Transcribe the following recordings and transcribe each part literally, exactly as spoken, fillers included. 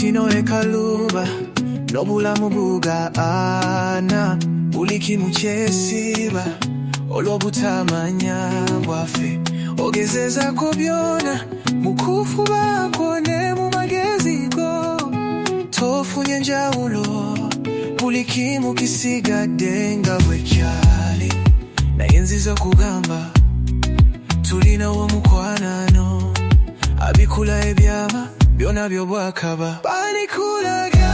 kino ekaluba nobulamu bugaana buli kimu kyesiba olw'obutamanya bwaffe ogezezaako byona mukufuba kwo ne mu magezi go tofunye njawulo buli kimu kisigadde nga bwe kyali naye nziza kugamba tulinawo mukwanano abikula ebyama byona by'obwakaba banikulaga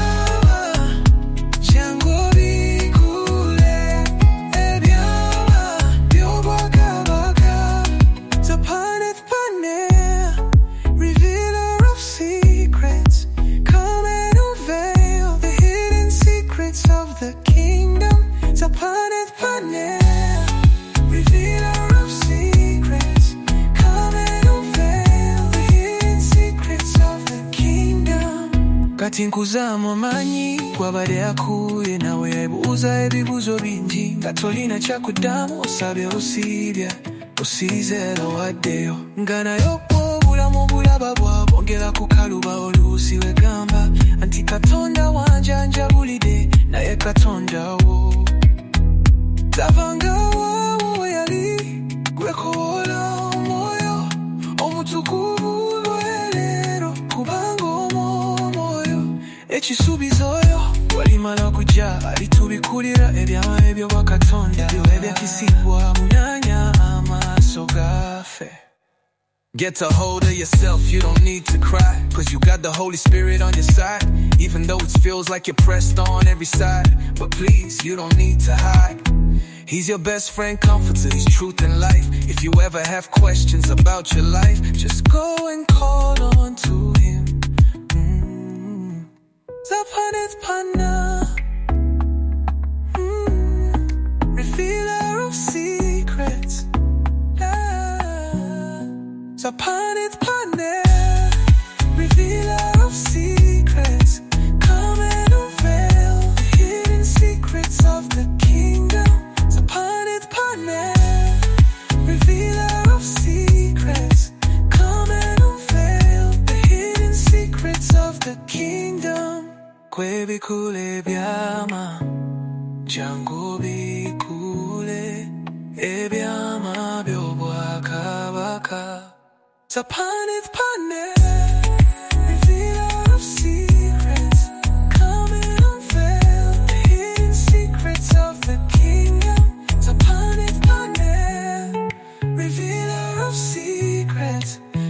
jangu bikule ebyama by'obwakabaka Zapaneth Paneah, revealer of secrets, come and unveil the hidden secrets of the kingdom. Zapaneth Paneah, revealer of secrets, come and unveil the hidden secrets of the kingdom. Kati nkuzamu amanyi gwabadde akuye nawe ebuuza ebibuuzo bingi nga tolina kyakuddamu osabye osiibya osiize lowaddeyo nga nayo obulamu bulaba bwabongera kukaluba oluusi wegamba anti Katonda wanjanjabulidde naye Katondawo tavangawo we yali gwekoola omwoyo omutukuvu lweleero kubanga omwoyo ekisuubizo oyo walimala kujja alitubikulira ebyama ebyo bwa Katonda ebyo ebyakisibwa munanya amaaso gaffe. Get a hold of yourself, you don't need to cry, cause you got the Holy Spirit on your side, even though it feels like you're pressed on every side, but please, you don't need to hide. He's your best friend, comforter, he's truth and life. If you ever have questions about your life, just go and call on to him. mm. Zapaneth Paneah, mm. revealer of secrets. Zapaneth Paneah, revealer of secrets, come and unveil the hidden secrets of the kingdom. Zapaneth Paneah, revealer of secrets, come and unveil the hidden secrets of the kingdom. Kwe bikule byama, jangu bikule, ebyama by'obwakabaka. Zapaneth Paneah, revealer of secrets, come and unveil the hidden secrets of the kingdom. Zapaneth Paneah, revealer of secrets,